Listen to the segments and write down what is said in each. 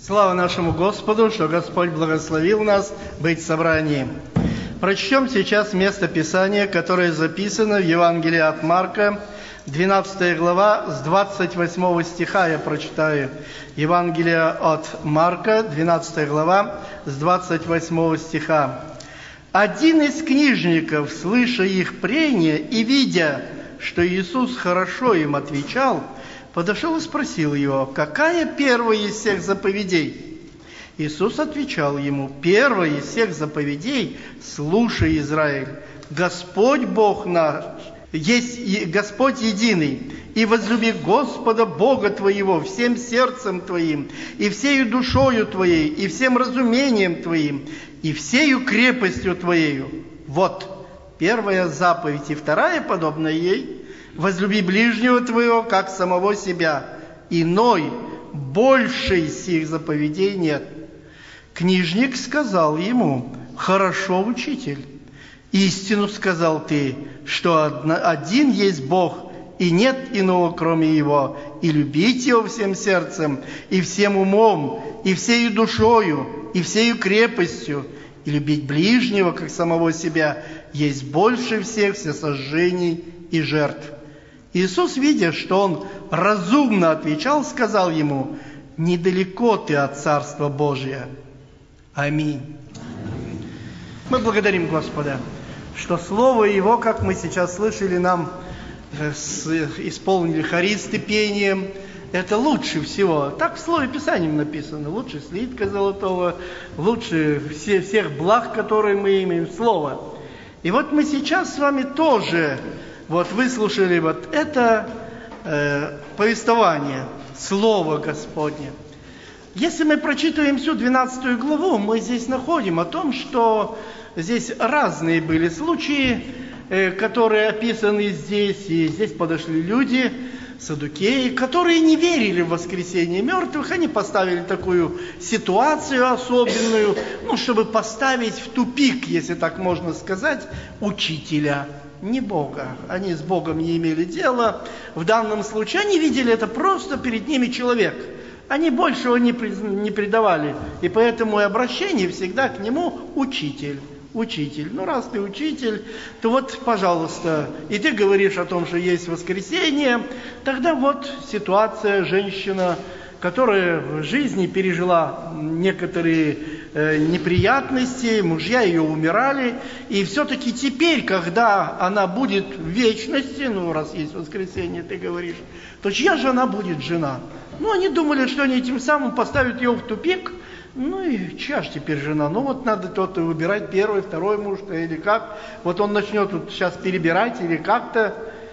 Слава нашему Господу, что Господь благословил нас быть в собрании. Прочтем сейчас место Писания, которое записано в Евангелии от Марка, 12 глава, с 28 стиха я прочитаю. Евангелие от Марка, 12 глава, с 28 стиха. «Один из книжников, слыша их прения и видя, что Иисус хорошо им отвечал, подошел и спросил его, какая первая из всех заповедей? Иисус отвечал ему, первая из всех заповедей, слушай, Израиль, Господь Бог наш, есть Господь единый, и возлюби Господа Бога твоего всем сердцем твоим, и всею душою твоей, и всем разумением твоим, и всею крепостью твоею. Вот первая заповедь, и вторая, подобная ей, возлюби ближнего твоего, как самого себя. Иной, большей сих заповедей нет. Книжник сказал ему, хорошо, учитель, истину сказал ты, что один есть Бог, и нет иного, кроме Его, и любить Его всем сердцем, и всем умом, и всею душою, и всею крепостью, и любить ближнего, как самого себя, есть больше всех всесожжений и жертв. Иисус, видя, что он разумно отвечал, сказал ему, недалеко ты от Царства Божия. Аминь. Мы благодарим Господа, что Слово Его, как мы сейчас слышали, нам исполнили хористы пением. Это лучше всего. Так в Слове Писания написано. Лучше слитка золотого, лучше всех благ, которые мы имеем, Слово. И вот мы сейчас с вами тоже выслушали это повествование, Слово Господне. Если мы прочитаем всю 12 главу, мы здесь находим о том, что здесь разные были случаи, которые описаны здесь, и здесь подошли люди, саддукеи, которые не верили в воскресение мертвых. Они поставили такую ситуацию особенную, чтобы поставить в тупик, если так можно сказать, учителя, не Бога. Они с Богом не имели дела. В данном случае они видели это просто перед ними человек. Они большего не придавали. И поэтому и обращение всегда к нему учитель. Учитель. Раз ты учитель, то пожалуйста, и ты говоришь о том, что есть воскресенье, тогда ситуация, женщина, которая в жизни пережила некоторые неприятности, мужья ее умирали, и все-таки теперь, когда она будет в вечности, раз есть воскресенье, ты говоришь, то чья же она будет жена? Они думали, что они этим самым поставят ее в тупик. И чья же теперь жена? Надо то-то выбирать, первый, второй муж, или как. Он начнет сейчас перебирать, или как-то.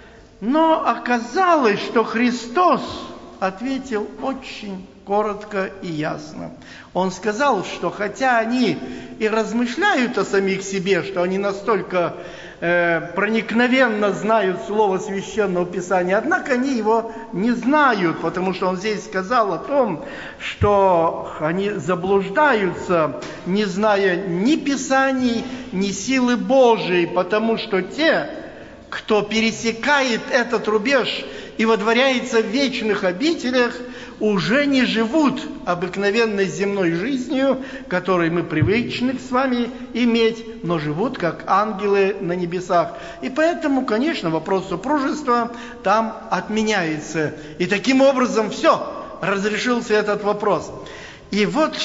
Но оказалось, что Христос ответил очень коротко и ясно. Он сказал, что хотя они и размышляют о самих себе, что они настолько проникновенно знают Слово Священного Писания, однако они его не знают, потому что он здесь сказал о том, что они заблуждаются, не зная ни Писаний, ни силы Божией, потому что те, кто пересекает этот рубеж и водворяется в вечных обителях, уже не живут обыкновенной земной жизнью, которой мы привычны с вами иметь, но живут как ангелы на небесах. И поэтому, конечно, вопрос супружества там отменяется. И таким образом разрешился этот вопрос. И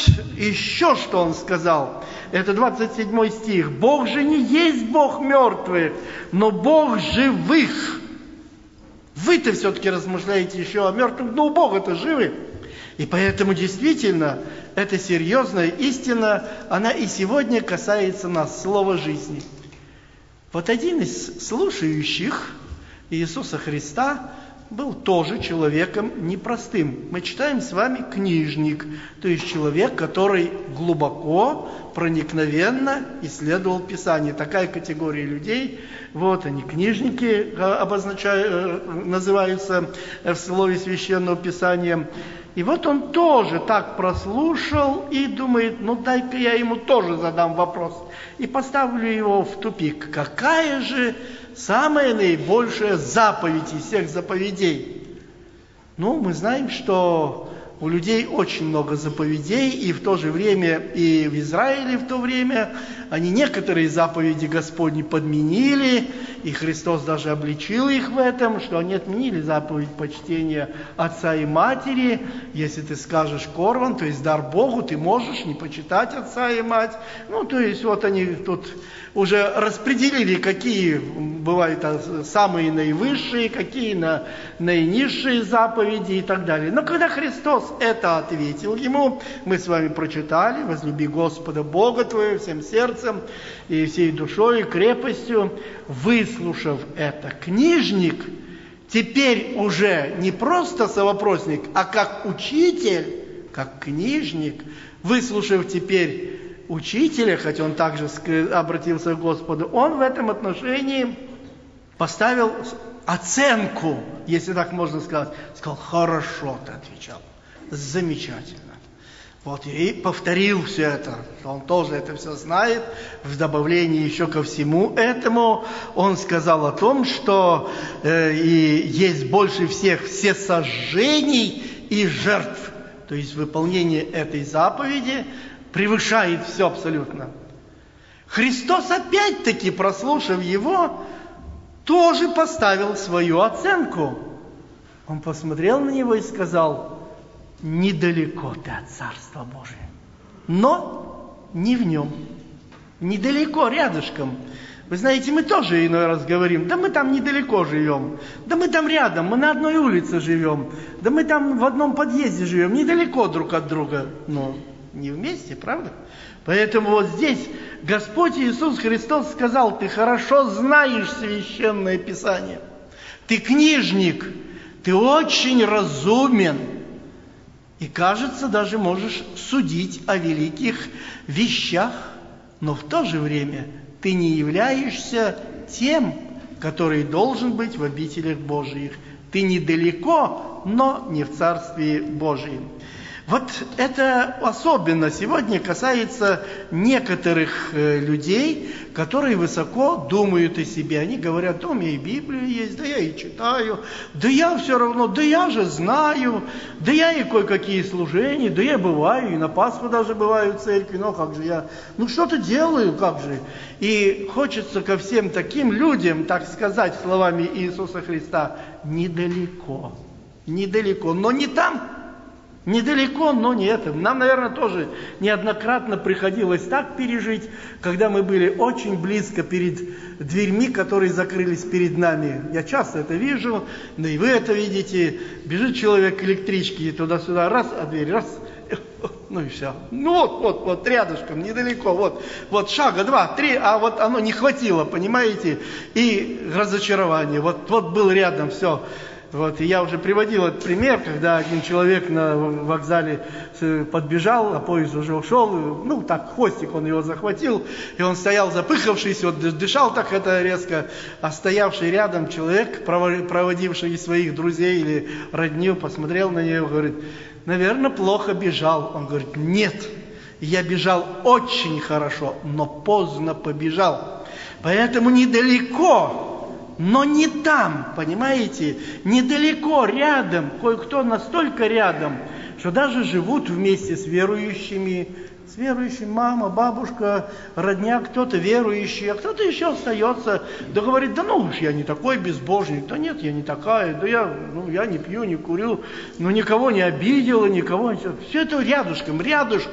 еще что он сказал. Это 27 стих. «Бог же не есть Бог мертвых, но Бог живых». Вы-то все-таки размышляете еще о мертвых, но у Бога-то живы. И поэтому действительно, эта серьезная истина, она и сегодня касается нас, слова жизни. Один из слушающих Иисуса Христа был тоже человеком непростым. Мы читаем с вами книжник, то есть человек, который глубоко, проникновенно исследовал Писание. Такая категория людей, они книжники называются в Слове Священного Писания. И он тоже так прослушал и думает, дай-ка я ему тоже задам вопрос. И поставлю его в тупик. Какая же самая наибольшая заповедь из всех заповедей? Мы знаем, что у людей очень много заповедей, и в то же время, и в Израиле в то время, они некоторые заповеди Господни подменили, и Христос даже обличил их в этом, что они отменили заповедь почтения отца и матери. Если ты скажешь корван, то есть дар Богу, ты можешь не почитать отца и мать. Ну, то есть вот они тут уже распределили, какие бывают самые наивысшие, какие наинизшие заповеди и так далее. Но когда Христос это ответил ему, мы с вами прочитали: возлюби Господа Бога твоего всем сердцем и всей душой и крепостью. Выслушав это, книжник теперь уже не просто совопросник, а как учитель, как книжник, выслушав теперь учителя, хотя он также обратился к Господу, он в этом отношении поставил оценку, если так можно сказать. Сказал: хорошо ты отвечал, замечательно. Вот, и повторил все это. Он тоже это все знает. В добавлении еще ко всему этому он сказал о том, что и есть больше всех всесожжений и жертв. То есть выполнение этой заповеди превышает все абсолютно. Христос, опять-таки, прослушав его, тоже поставил свою оценку. Он посмотрел на него и сказал: недалеко ты от Царства Божия, но не в нем. Недалеко, рядышком. Вы знаете, мы тоже иной раз говорим: да мы там недалеко живем, да мы там рядом, мы на одной улице живем, да мы там в одном подъезде живем, недалеко друг от друга, но не вместе, правда? Поэтому вот здесь Господь Иисус Христос сказал: ты хорошо знаешь Священное Писание, ты книжник, ты очень разумен, и, кажется, даже можешь судить о великих вещах, но в то же время ты не являешься тем, который должен быть в обителях Божиих. Ты недалеко, но не в Царстве Божьем. Вот это особенно сегодня касается некоторых людей, которые высоко думают о себе. Они говорят: да, у меня и Библия есть, да я и читаю, да я все равно, да я же знаю, да я и кое-какие служения, да я бываю, и на Пасху даже бываю в церкви, но как же я, что-то делаю, как же. И хочется ко всем таким людям, так сказать, словами Иисуса Христа: недалеко, недалеко, но не там. Недалеко, но не это. Нам, наверное, тоже неоднократно приходилось так пережить, когда мы были очень близко перед дверьми, которые закрылись перед нами. Я часто это вижу, да и вы это видите. Бежит человек к электричке, туда-сюда, раз, а дверь, раз, ну и все. Вот, рядышком, недалеко, вот шага, 2-3, а вот оно не хватило, понимаете? И разочарование, вот был рядом, все. Вот, и я уже приводил этот пример, когда один человек на вокзале подбежал, а поезд уже ушел, так, хвостик он его захватил, и он стоял запыхавшийся, дышал так это резко, а стоявший рядом человек, проводивший своих друзей или родню, посмотрел на него и говорит: наверное, плохо бежал. Он говорит: нет, я бежал очень хорошо, но поздно побежал. Поэтому недалеко, но не там, понимаете, недалеко, рядом, кое-кто настолько рядом, что даже живут вместе с верующими, мама, бабушка, родня, кто-то верующий, а кто-то еще остается, да говорит: да уж я не такой безбожник, да нет, я не такая, да я не пью, не курю, никого не обидела, никого, все это рядышком,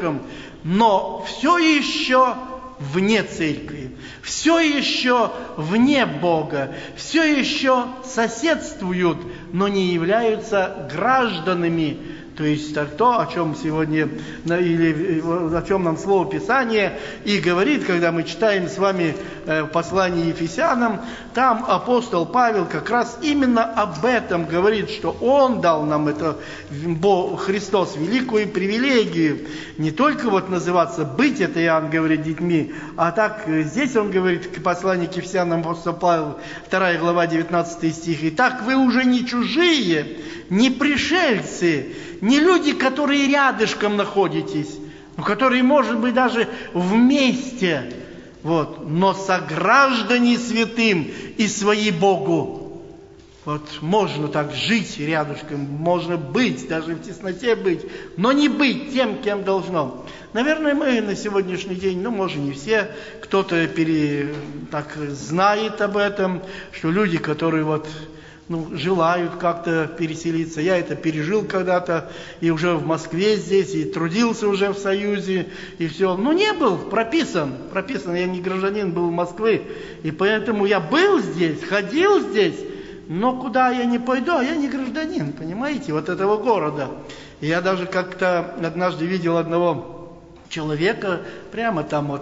но все еще вне церкви, все еще вне Бога, все еще соседствуют, но не являются гражданами. То есть то, о чем сегодня, или о чем нам Слово Писания и говорит, когда мы читаем с вами послание Ефесянам, там апостол Павел как раз именно об этом говорит, что он дал нам это, Христос, великую привилегию, не только называться, быть, это Иоанн говорит, детьми, а так здесь он говорит, послание к Ефесянам, апостол Павел, 2 глава, 19 стих: «Итак, вы уже не чужие, не пришельцы, не люди, которые рядышком находитесь, но которые, может быть, даже вместе, но сограждане святым и свои Богу». Вот можно так жить рядышком, можно быть, даже в тесноте быть, но не быть тем, кем должно. Наверное, мы на сегодняшний день, может, не все, кто-то так знает об этом, что люди, которые желают как-то переселиться. Я это пережил когда-то, и уже в Москве здесь, и трудился уже в Союзе, и все. Но не был прописан, я не гражданин был Москвы, и поэтому я был здесь, ходил здесь, но куда я не пойду, а я не гражданин, понимаете, вот этого города. И я даже как-то однажды видел одного человека, прямо там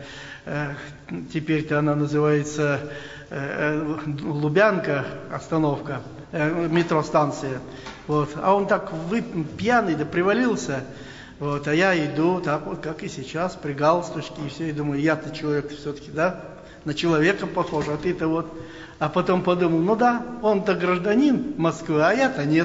теперь-то она называется Лубянка, остановка, метростанция. А он так пьяный, да привалился. А я иду, так вот, как и сейчас, при галстучке, и все, и думаю, я-то человек все-таки, да, на человека похож, а ты-то . А потом подумал, он-то гражданин Москвы, а я-то нет.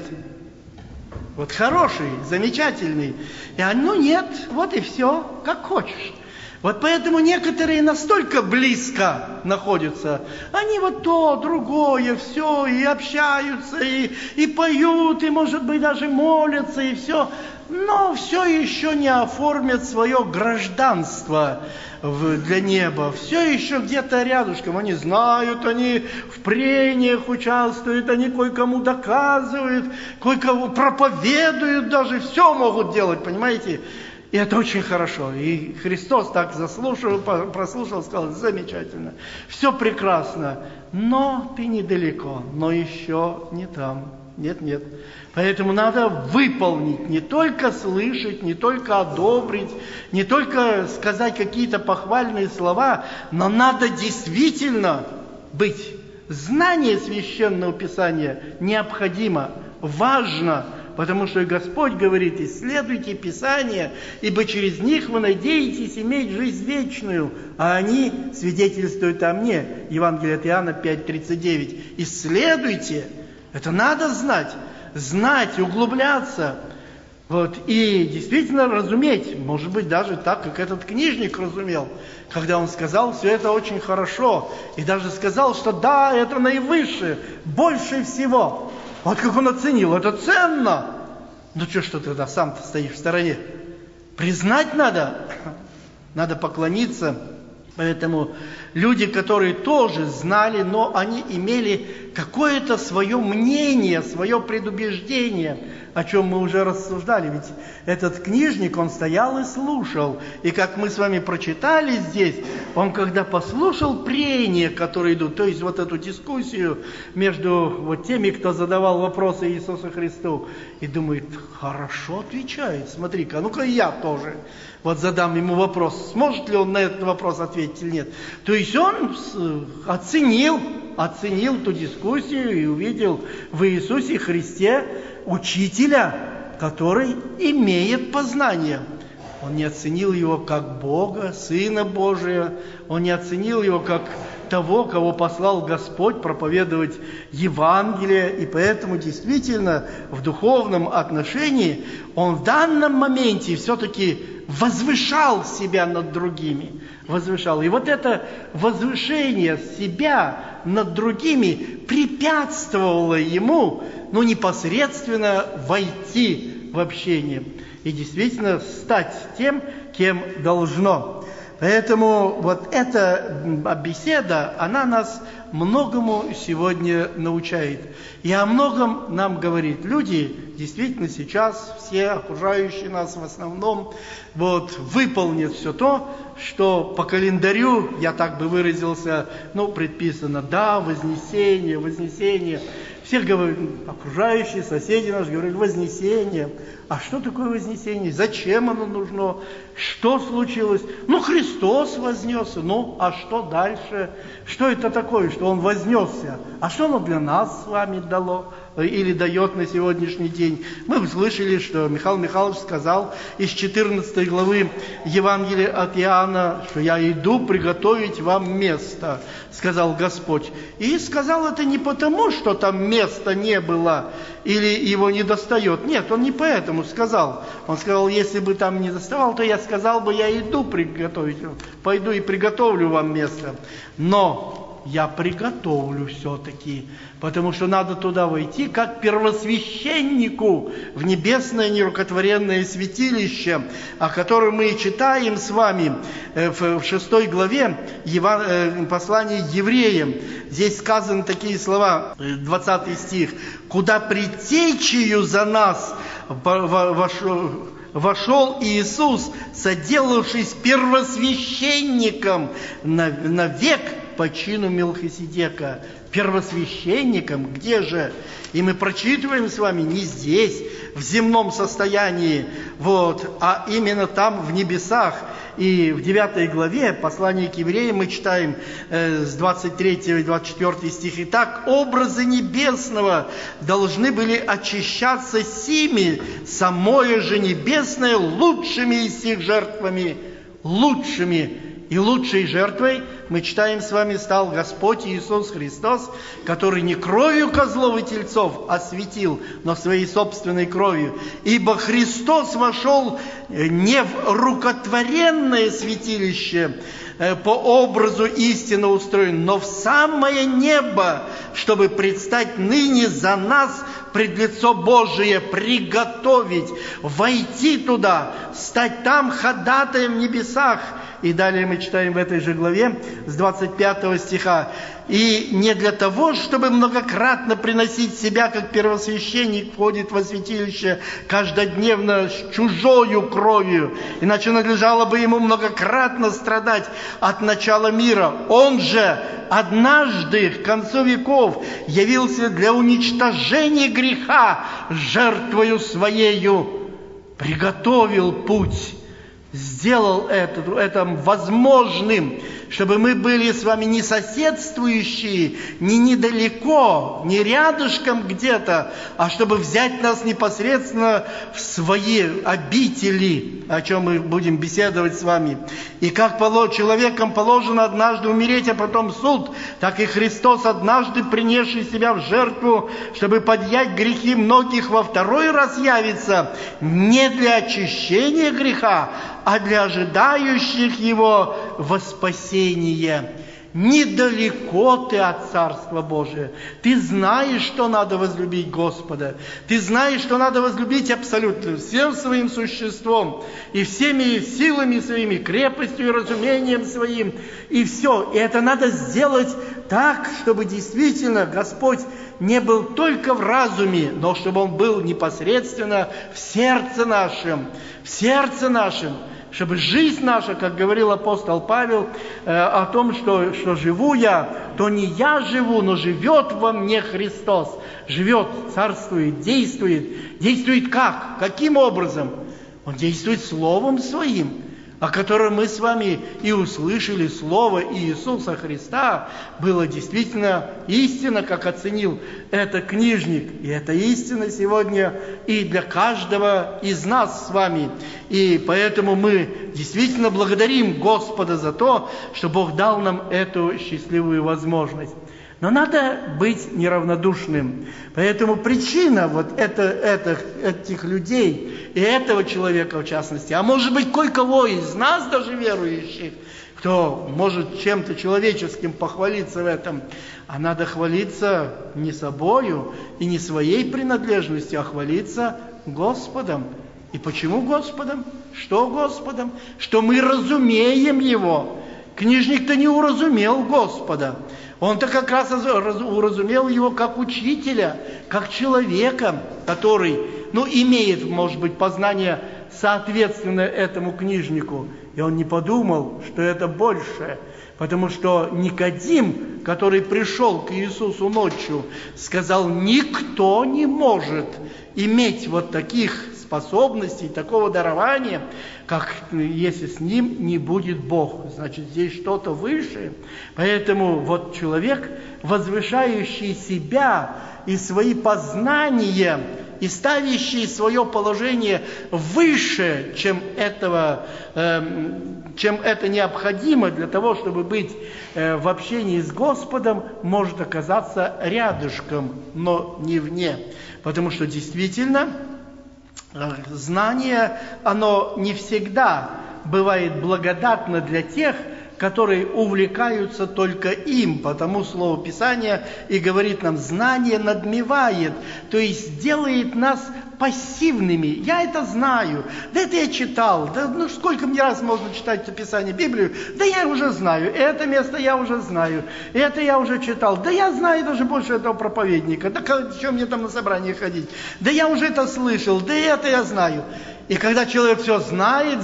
Хороший, замечательный. Нет, и все, как хочешь. Поэтому некоторые настолько близко находятся, они то, другое, все, и общаются, и поют, и, может быть, даже молятся, и все, но все еще не оформят свое гражданство для неба, все еще где-то рядышком, они знают, они в прениях участвуют, они кое-кому доказывают, кое-кому проповедуют даже, все могут делать, понимаете? И это очень хорошо. И Христос так прослушал, сказал, замечательно, все прекрасно, но ты недалеко, но еще не там. Нет. Поэтому надо выполнить, не только слышать, не только одобрить, не только сказать какие-то похвальные слова, но надо действительно быть. Знание Священного Писания необходимо, важно. Потому что и Господь говорит, исследуйте Писание, ибо через них вы надеетесь иметь жизнь вечную, а они свидетельствуют о мне. Евангелие от Иоанна 5:39. Исследуйте, это надо знать, углубляться. И действительно разуметь, может быть, даже так, как этот книжник разумел, когда он сказал, все это очень хорошо, и даже сказал, что да, это наивысшее, больше всего. Как он оценил, это ценно. Что тогда сам-то стоишь в стороне? Признать надо поклониться. Поэтому люди, которые тоже знали, но они имели какое-то свое мнение, свое предубеждение, о чем мы уже рассуждали. Ведь этот книжник, он стоял и слушал. И как мы с вами прочитали здесь, он когда послушал прения, которые идут, то есть эту дискуссию между теми, кто задавал вопросы Иисусу Христу, и думает, хорошо отвечает, смотри-ка, ну-ка и я тоже задам ему вопрос, сможет ли он на этот вопрос ответить или нет. То есть он оценил ту дискуссию и увидел в Иисусе Христе учителя, который имеет познание. Он не оценил его как Бога, Сына Божия, он не оценил его как того, кого послал Господь проповедовать Евангелие, и поэтому действительно в духовном отношении он в данном моменте все-таки возвышал себя над другими. Возвышал. И это возвышение себя над другими препятствовало ему, непосредственно войти в общение и действительно стать тем, кем должно. Поэтому эта беседа, она нас многому сегодня научает. И о многом нам говорит. Люди действительно сейчас, все окружающие нас в основном, выполнят все то, что по календарю, я так бы выразился, предписано, да, вознесение. Все говорят, окружающие, соседи наши говорят, вознесение. А что такое вознесение? Зачем оно нужно? Что случилось? Христос вознесся. А что дальше? Что это такое, что Он вознесся? А что оно для нас с вами дало? Или дает на сегодняшний день? Мы услышали, что Михаил Михайлович сказал из 14 главы Евангелия от Иоанна, что «Я иду приготовить вам место», сказал Господь. И сказал это не потому, что там места не было, или его не достает. Нет, Он не поэтому сказал. Он сказал, если бы там не доставал, то я сказал бы, я иду приготовить, пойду и приготовлю вам место. Но я приготовлю все-таки, потому что надо туда войти как первосвященнику в небесное нерукотворенное святилище, о котором мы читаем с вами в 6 главе послания Евреям. Здесь сказаны такие слова, 20 стих: «Куда предтечею за нас вошел Иисус, соделавшись первосвященником навек по чину Мелхиседека». Первосвященником, где же? И мы прочитываем с вами не здесь, в земном состоянии, а именно там, в небесах. И в 9 главе послания к Евреям мы читаем с 23 и 24 стих: «Итак, образы небесного должны были очищаться сими, самое же небесное лучшими из всех жертвами». Лучшими. И лучшей жертвой, мы читаем с вами, стал Господь Иисус Христос, который не кровью козлов и тельцов осветил, но своей собственной кровью. Ибо Христос вошел не в рукотворенное святилище, по образу истинно устроен, но в самое небо, чтобы предстать ныне за нас пред лицо Божие, приготовить, войти туда, стать там ходатаем в небесах. И далее мы читаем в этой же главе с 25 стиха: «И не для того, чтобы многократно приносить себя, как первосвященник входит во святилище каждодневно с чужою кровью, иначе надлежало бы ему многократно страдать от начала мира. Он же однажды к концу веков явился для уничтожения греха жертвою своею, приготовил путь». Сделал это возможным, чтобы мы были с вами не соседствующие, не недалеко, не рядышком где-то, а чтобы взять нас непосредственно в свои обители, о чем мы будем беседовать с вами. И как человеком положено однажды умереть, а потом суд, так и Христос, однажды принесший себя в жертву, чтобы поднять грехи многих, во второй раз явится не для очищения греха, а для ожидающих его во спасение. Недалеко ты от Царства Божия. Ты знаешь, что надо возлюбить Господа. Ты знаешь, что надо возлюбить абсолютно всем своим существом и всеми силами своими, крепостью и разумением своим. И все. И это надо сделать так, чтобы действительно Господь не был только в разуме, но чтобы Он был непосредственно в сердце нашем. В сердце нашем. Чтобы жизнь наша, как говорил апостол Павел, о том, что живу я, то не я живу, но живет во мне Христос. Живет, царствует, действует. Действует как? Каким образом? Он действует Словом Своим, о котором мы с вами и услышали. Слово Иисуса Христа было действительно истина, как оценил это книжник. И это истина сегодня и для каждого из нас с вами. И поэтому мы действительно благодарим Господа за то, что Бог дал нам эту счастливую возможность. Но надо быть неравнодушным. Поэтому причина этих людей и этого человека в частности, а может быть кое-кого из нас, даже верующих, кто может чем-то человеческим похвалиться в этом, а надо хвалиться не собою и не своей принадлежностью, а хвалиться Господом. И почему Господом? Что Господом? Что мы разумеем Его. Книжник-то не уразумел Господа. Он-то как раз уразумел Его как учителя, как человека, который, имеет, может быть, познание соответственно этому книжнику. И он не подумал, что это больше. Потому что Никодим, который пришел к Иисусу ночью, сказал: никто не может иметь вот таких способностей, такого дарования, как если с ним не будет Бог. Значит, здесь что-то выше. Поэтому вот человек, возвышающий себя и свои познания, и ставящий свое положение выше, чем это необходимо для того, чтобы быть в общении с Господом, может оказаться рядышком, но не вне. Потому что действительно знание, оно не всегда бывает благодатно для тех, которые увлекаются только им, потому Слово Писания и говорит нам: знание надмевает, то есть делает нас пассивными. Я это знаю, да это я читал, да ну сколько мне раз можно читать это Писание, Библию, да я уже знаю, это место я уже знаю, это я уже читал, да я знаю даже больше этого проповедника, да что мне там на собрание ходить, да я уже это слышал, да это я знаю. И когда человек все знает,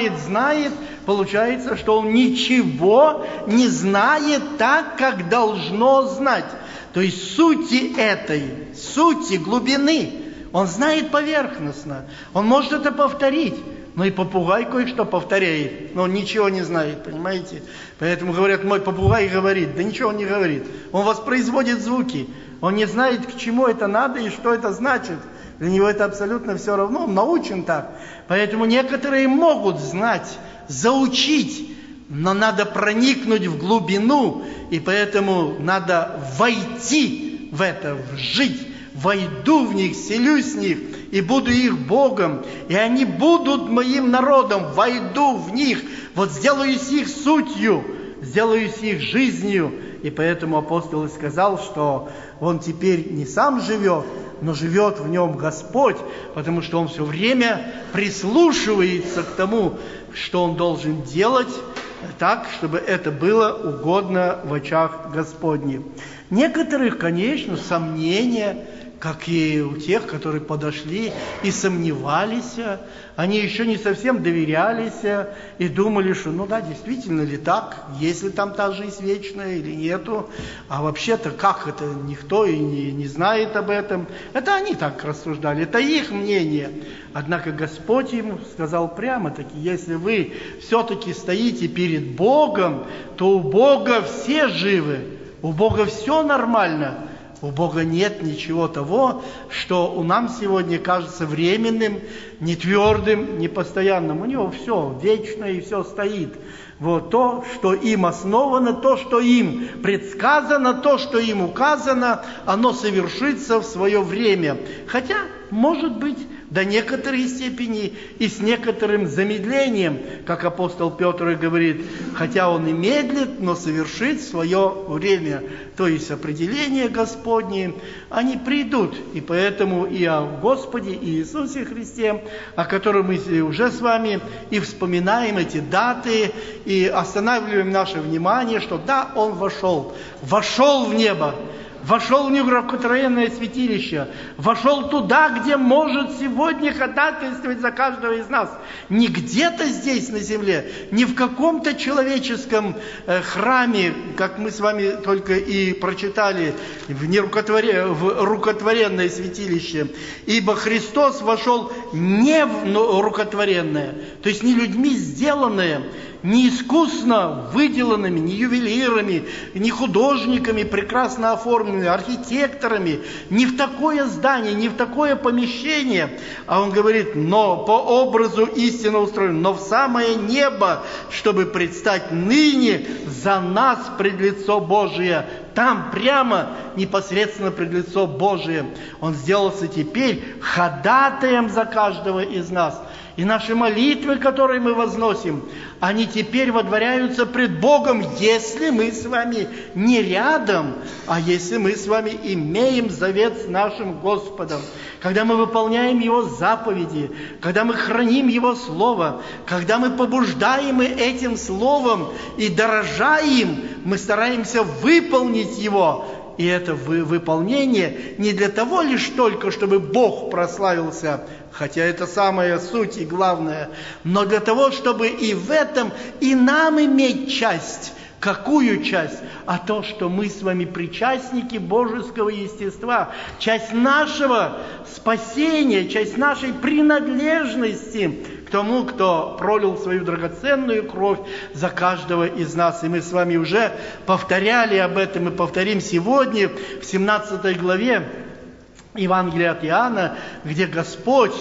получается, что он ничего не знает так, как должно знать. То есть сути глубины, он знает поверхностно, он может это повторить. Но и попугай кое-что повторяет, но он ничего не знает, понимаете? Поэтому говорят, мой попугай говорит, да ничего он не говорит. Он воспроизводит звуки, он не знает, к чему это надо и что это значит. Для него это абсолютно все равно, он научен так. Поэтому некоторые могут знать, заучить, но надо проникнуть в глубину, и поэтому надо войти в это, жить. Войду в них, селюсь в них, и буду их Богом, и они будут моим народом, войду в них, вот сделаюсь их сутью, сделаюсь их жизнью. И поэтому апостол и сказал, что он теперь не сам живет, но живет в нем Господь, потому что он все время прислушивается к тому, что он должен делать так, чтобы это было угодно в очах Господних. Некоторых, конечно, сомнения, как и у тех, которые подошли и сомневались, они еще не совсем доверялись и думали, что ну да, действительно ли так, есть ли там та жизнь вечная или нету, а вообще-то как это, никто и не знает об этом. Это они так рассуждали, это их мнение. Однако Господь ему сказал прямо-таки: если вы все-таки стоите перед Богом, то у Бога все живы, у Бога все нормально. У Бога нет ничего того, что у нас сегодня кажется временным, нетвердым, непостоянным. У Него все вечно и все стоит. Вот то, что им основано, то, что им предсказано, то, что им указано, оно совершится в свое время. Хотя, может быть, до некоторой степени и с некоторым замедлением, как апостол Петр и говорит, хотя он и медлит, но совершит свое время. То есть определения Господни, они придут. И поэтому и о Господе и Иисусе Христе, о котором мы уже с вами и вспоминаем эти даты, и останавливаем наше внимание, что да, Он вошел в небо, вошел в нерукотворенное святилище, вошел туда, где может сегодня ходатайствовать за каждого из нас. Не где-то здесь на земле, не в каком-то человеческом храме, как мы с вами только и прочитали, в рукотворенное святилище. Ибо Христос вошел не в рукотворенное, то есть не людьми сделанное, не искусно выделанными, не ювелирами, не художниками, прекрасно оформленными, архитекторами, не в такое здание, не в такое помещение. А он говорит, но по образу истинно устроен, но в самое небо, чтобы предстать ныне за нас пред лицо Божие. Там прямо, непосредственно пред лицо Божие. Он сделался теперь ходатаем за каждого из нас. И наши молитвы, которые мы возносим, они теперь водворяются пред Богом, если мы с вами не рядом, а если мы с вами имеем завет с нашим Господом. Когда мы выполняем Его заповеди, когда мы храним Его Слово, когда мы побуждаем этим Словом и дорожа им, мы стараемся выполнить Его. И это выполнение не для того лишь только, чтобы Бог прославился, хотя это самая суть и главное, но для того, чтобы и в этом и нам иметь часть. Какую часть? А то, что мы с вами причастники божеского естества, часть нашего спасения, часть нашей принадлежности к тому, кто пролил свою драгоценную кровь за каждого из нас. И мы с вами уже повторяли об этом и повторим сегодня в 17 главе Евангелия от Иоанна, где Господь,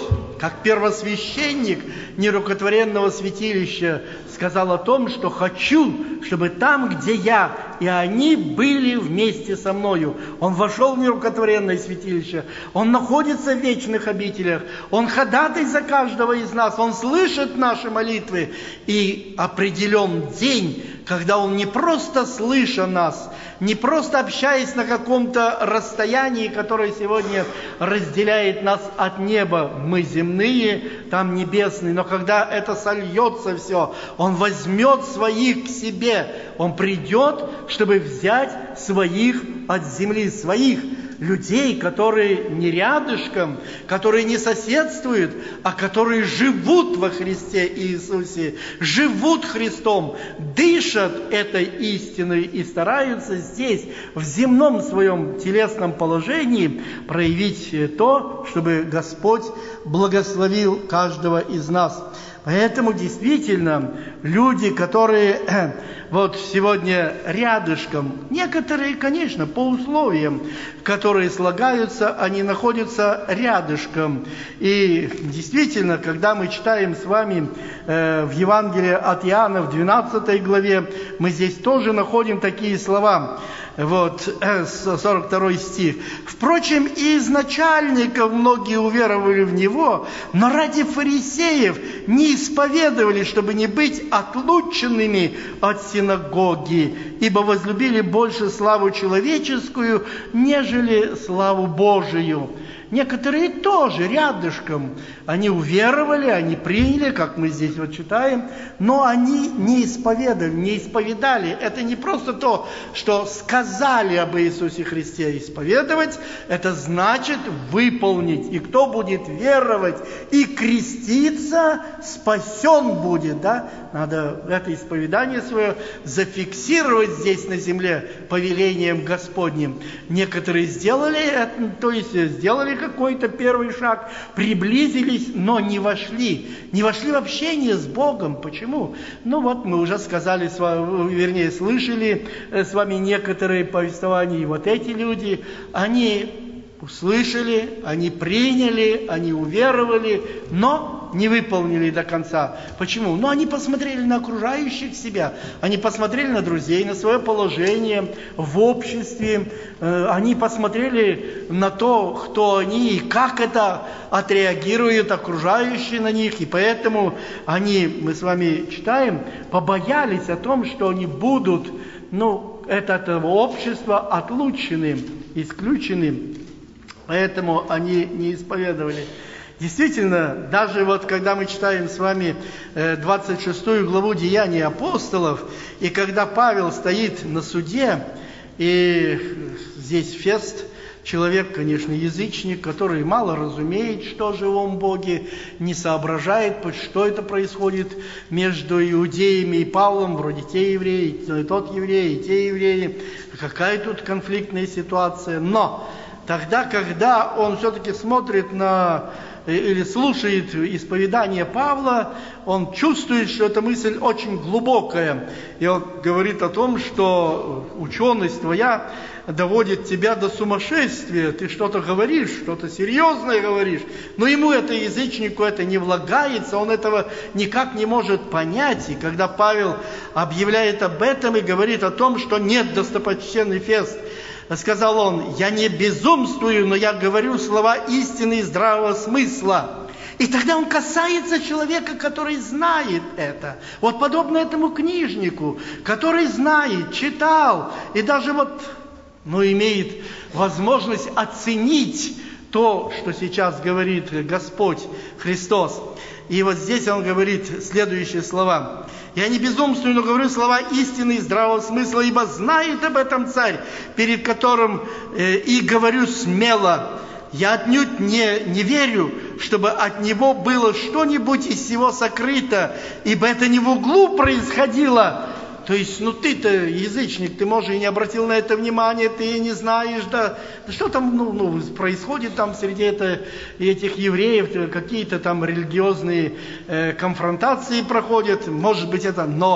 как первосвященник нерукотворенного святилища, сказал о том, что хочу, чтобы там, где я, и они были вместе со мною. Он вошел в нерукотворенное святилище, он находится в вечных обителях, он ходатай за каждого из нас, он слышит наши молитвы. И определен день, когда он не просто слыша нас, не просто общаясь на каком-то расстоянии, которое сегодня разделяет нас от неба, мы земные, там небесные, но когда это сольется все, он возьмет своих к себе, он придет, чтобы взять своих от земли, своих людей, которые не рядышком, которые не соседствуют, а которые живут во Христе Иисусе, живут Христом, дышат этой истиной и стараются здесь, в земном своем телесном положении, проявить то, чтобы Господь благословил каждого из нас. Поэтому действительно люди, которые вот сегодня рядышком, некоторые, конечно, по условиям, которые слагаются, они находятся рядышком. И действительно, когда мы читаем с вами в Евангелии от Иоанна в 12 главе, мы здесь тоже находим такие слова. Вот, 42 стих. «Впрочем, и из начальников многие уверовали в Него, но ради фарисеев не исповедовали, чтобы не быть отлученными от синагоги, ибо возлюбили больше славу человеческую, нежели славу Божию». Некоторые тоже рядышком, они уверовали, они приняли, как мы здесь вот читаем, но они не исповедали. Это не просто то, что сказали об Иисусе Христе. Исповедовать – это значит выполнить. И кто будет веровать и креститься, спасен будет. Да? Надо это исповедание свое зафиксировать здесь на земле повелением Господним. Некоторые сделали это, то есть сделали какой-то первый шаг, приблизились, но не вошли. Не вошли в общение с Богом. Почему? Ну вот мы уже сказали, вернее, слышали с вами некоторые повествования. И вот эти люди, они услышали, они приняли, они уверовали, но не выполнили до конца. Почему? Ну, они посмотрели на окружающих себя, они посмотрели на друзей, на свое положение в обществе, они посмотрели на то, кто они и как это отреагируют окружающие на них, и поэтому они, мы с вами читаем, побоялись о том, что они будут, от этого общества отлучены, исключены. Поэтому они не исповедовали. Действительно, даже вот когда мы читаем с вами 26 главу Деяний апостолов, и когда Павел стоит на суде, и здесь Фест, человек, конечно, язычник, который мало разумеет, что о живом Боге, не соображает, что это происходит между иудеями и Павлом, вроде те евреи, и тот еврей, и те евреи, какая тут конфликтная ситуация. Но тогда, когда он все-таки смотрит или слушает исповедание Павла, он чувствует, что эта мысль очень глубокая. И он говорит о том, что ученость твоя доводит тебя до сумасшествия. Ты что-то говоришь, что-то серьезное говоришь. Но ему, язычнику, это не влагается, он этого никак не может понять. И когда Павел объявляет об этом и говорит о том, что нет, достопочтенный Фест, сказал он: «Я не безумствую, но я говорю слова истины и здравого смысла». И тогда он касается человека, который знает это. Вот подобно этому книжнику, который знает, читал, и даже имеет возможность оценить то, что сейчас говорит Господь Христос. И вот здесь он говорит следующие слова. «Я не безумствую, но говорю слова истины и здравого смысла, ибо знает об этом царь, перед которым и говорю смело. Я отнюдь не верю, чтобы от него было что-нибудь из всего сокрыто, ибо это не в углу происходило». То есть, ты-то язычник, ты, может, и не обратил на это внимания, ты не знаешь, что там происходит там среди этих евреев, какие-то там религиозные конфронтации проходят, может быть это, но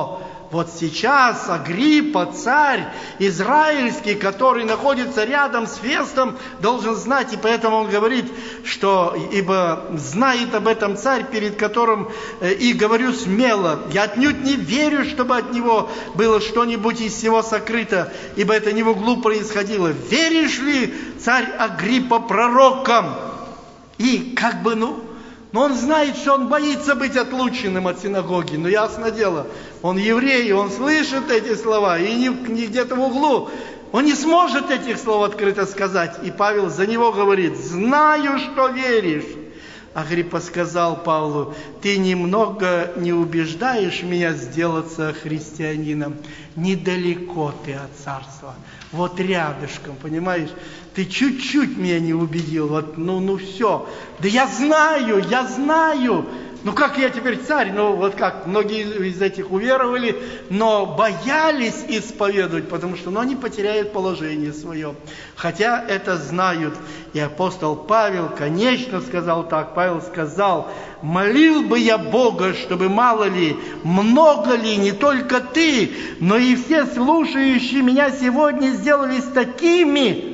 вот сейчас Агриппа, царь израильский, который находится рядом с Фестом, должен знать, и поэтому он говорит, что ибо знает об этом царь, перед которым и говорю смело, я отнюдь не верю, чтобы от него было что-нибудь из всего сокрыто, ибо это не в углу происходило. Веришь ли, царь Агриппа, пророкам? И но он знает, что он боится быть отлученным от синагоги. Но ясно дело, он еврей, он слышит эти слова, и не где-то в углу. Он не сможет этих слов открыто сказать. И Павел за него говорит: знаю, что веришь. Агриппа сказал Павлу: ты немного не убеждаешь меня сделаться христианином. Недалеко ты от царства. Вот рядышком, понимаешь? Ты чуть-чуть меня не убедил. Вот, ну все. Да я знаю. Ну как я теперь царь? Ну вот как, многие из этих уверовали, но боялись исповедовать, потому что они потеряют положение свое. Хотя это знают. И апостол Павел, конечно, сказал так. Павел сказал: молил бы я Бога, чтобы мало ли, много ли, не только ты, но и все слушающие меня сегодня сделались такими,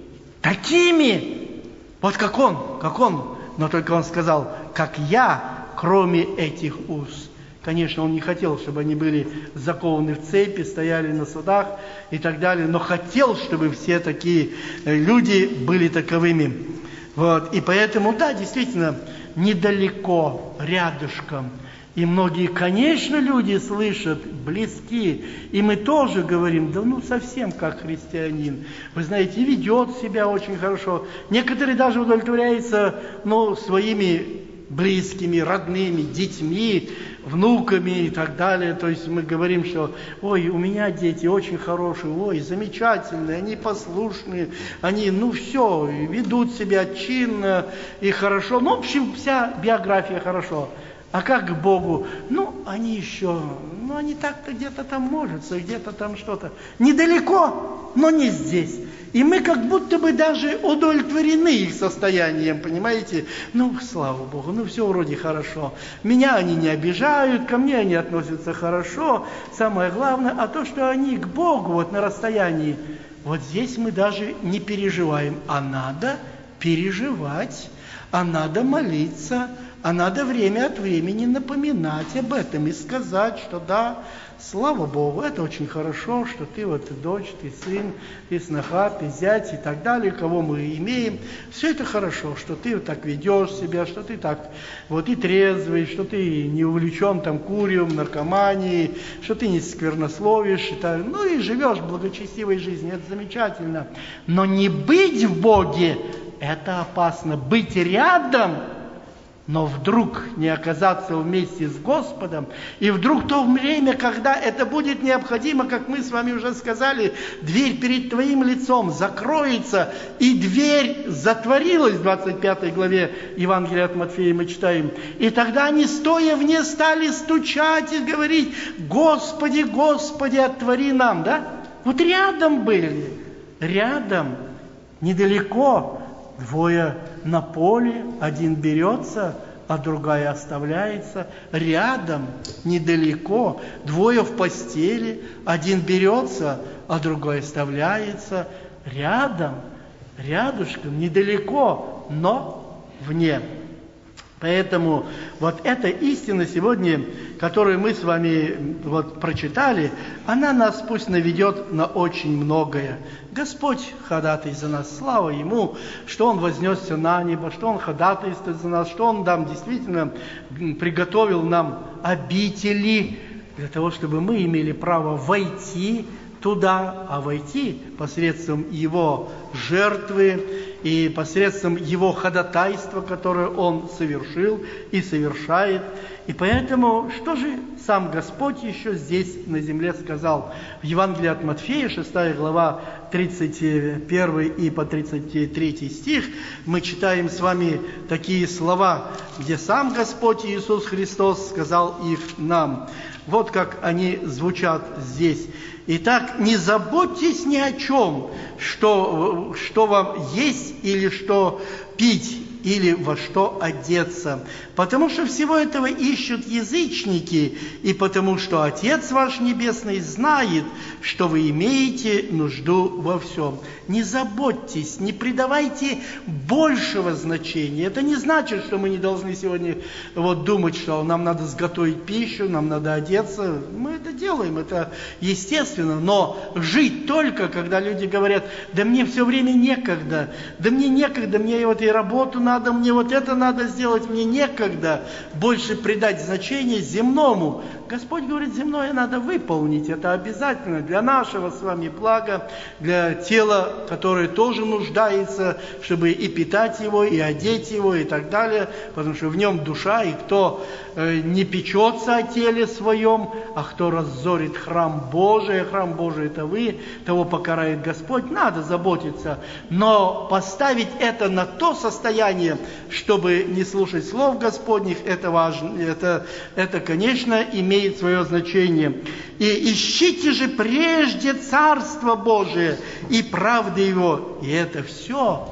вот как он, но только он сказал: как я, кроме этих уз. Конечно, он не хотел, чтобы они были закованы в цепи, стояли на судах и так далее, но хотел, чтобы все такие люди были таковыми. Вот. И поэтому, да, действительно, недалеко, рядышком. И многие, конечно, люди слышат, близки. И мы тоже говорим: да совсем как христианин. Вы знаете, ведет себя очень хорошо. Некоторые даже удовлетворяются, своими близкими, родными, детьми, внуками и так далее. То есть мы говорим, что ой, у меня дети очень хорошие, ой, замечательные, они послушные, они, все, ведут себя чинно и хорошо. В общем, вся биография хорошо. А как к Богу? Они еще, они так-то где-то там молятся, где-то там что-то. Недалеко, но не здесь. И мы как будто бы даже удовлетворены их состоянием, понимаете? Слава Богу, все вроде хорошо. Меня они не обижают, ко мне они относятся хорошо. Самое главное, а то, что они к Богу на расстоянии, здесь мы даже не переживаем. А надо переживать, а надо молиться, а надо время от времени напоминать об этом и сказать, что да, слава Богу, это очень хорошо, что ты дочь, ты сын, ты сноха, ты зять и так далее, кого мы имеем. Все это хорошо, что ты так ведешь себя, что ты так и трезвый, что ты не увлечен куревом, наркоманией, что ты не сквернословишь, и живешь благочестивой жизнью, это замечательно. Но не быть в Боге, это опасно. Быть рядом, но вдруг не оказаться вместе с Господом, и вдруг в то время, когда это будет необходимо, как мы с вами уже сказали, дверь перед твоим лицом закроется, и дверь затворилась, в 25 главе Евангелия от Матфея мы читаем, и тогда они, стоя вне, стали стучать и говорить: Господи, Господи, отвори нам, да? Рядом были, недалеко. Двое на поле, один берется, а другая оставляется. Рядом, недалеко. Двое в постели, один берется, а другой оставляется. Рядышком, недалеко, но вне. Поэтому эта истина сегодня, которую мы с вами прочитали, она нас пусть наведет на очень многое. Господь ходатай за нас, слава Ему, что Он вознесся на небо, что Он ходатайствует за нас, что Он действительно приготовил нам обители для того, чтобы мы имели право войти туда, а войти посредством Его жертвы и посредством Его ходатайства, которое Он совершил и совершает. И поэтому, что же сам Господь еще здесь на земле сказал? В Евангелии от Матфея, 6 глава, 31 и по 33 стих, мы читаем с вами такие слова, где сам Господь Иисус Христос сказал их нам. Вот как они звучат здесь. Итак, не заботьтесь ни о чем, что вам есть или что пить, или во что одеться. Потому что всего этого ищут язычники, и потому что Отец ваш Небесный знает, что вы имеете нужду во всем. Не заботьтесь, не придавайте большего значения. Это не значит, что мы не должны сегодня думать, что нам надо сготовить пищу, нам надо одеться. Мы это делаем, это естественно. Но жить только, когда люди говорят: да мне все время некогда, да мне некогда, мне и работу надо, мне это надо сделать, мне некогда больше придать значение земному. Господь говорит, земное надо выполнить, это обязательно для нашего с вами блага, для тела, которое тоже нуждается, чтобы и питать его, и одеть его, и так далее, потому что в нем душа, и кто не печется о теле своем, а кто разорит храм Божий, храм Божий это вы, того покарает Господь, надо заботиться, но поставить это на то состояние, чтобы не слушать слов Господних, это важно, это конечно, имеет свое значение. И ищите же прежде Царство Божие и правды Его, и это все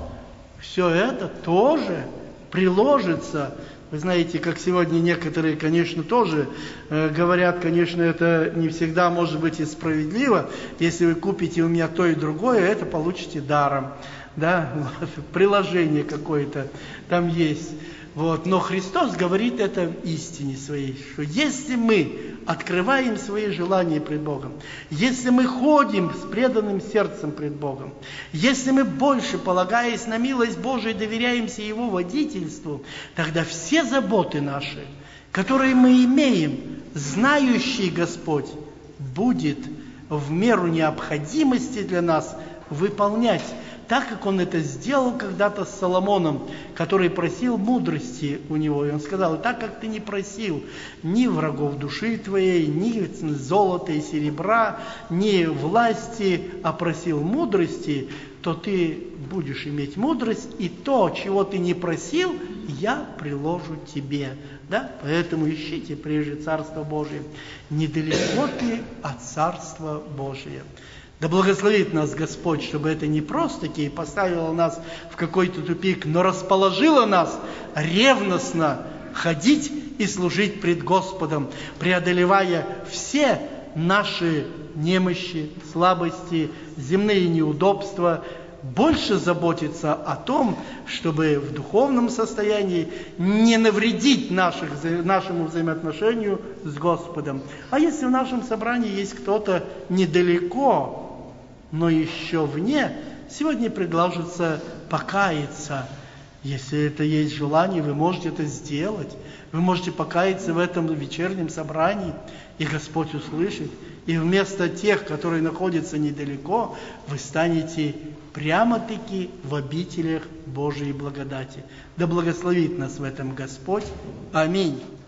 это тоже приложится. Вы знаете, как сегодня некоторые, конечно, тоже говорят, конечно, это не всегда может быть и справедливо. Если вы купите у меня то и другое, это получите даром. Да? Приложение какое-то там есть. Но Христос говорит это истине своей, что если мы открываем свои желания пред Богом, если мы ходим с преданным сердцем пред Богом, если мы больше, полагаясь на милость Божию, доверяемся Его водительству, тогда все заботы наши, которые мы имеем, знающий Господь будет в меру необходимости для нас выполнять, так как Он это сделал когда-то с Соломоном, который просил мудрости у него. И он сказал: так как ты не просил ни врагов души твоей, ни золота и серебра, ни власти, а просил мудрости, то ты будешь иметь мудрость, и то, чего ты не просил, я приложу тебе. Да? Поэтому ищите прежде Царство Божие. Недалеко ты от Царства Божия. Да благословит нас Господь, чтобы это не просто-таки поставило нас в какой-то тупик, но расположило нас ревностно ходить и служить пред Господом, преодолевая все наши немощи, слабости, земные неудобства, больше заботиться о том, чтобы в духовном состоянии не навредить нашему взаимоотношению с Господом. А если в нашем собрании есть кто-то недалеко, но еще вне, сегодня предложится покаяться. Если это есть желание, вы можете это сделать. Вы можете покаяться в этом вечернем собрании, и Господь услышит. И вместо тех, которые находятся недалеко, вы станете прямо-таки в обителях Божией благодати. Да благословит нас в этом Господь. Аминь.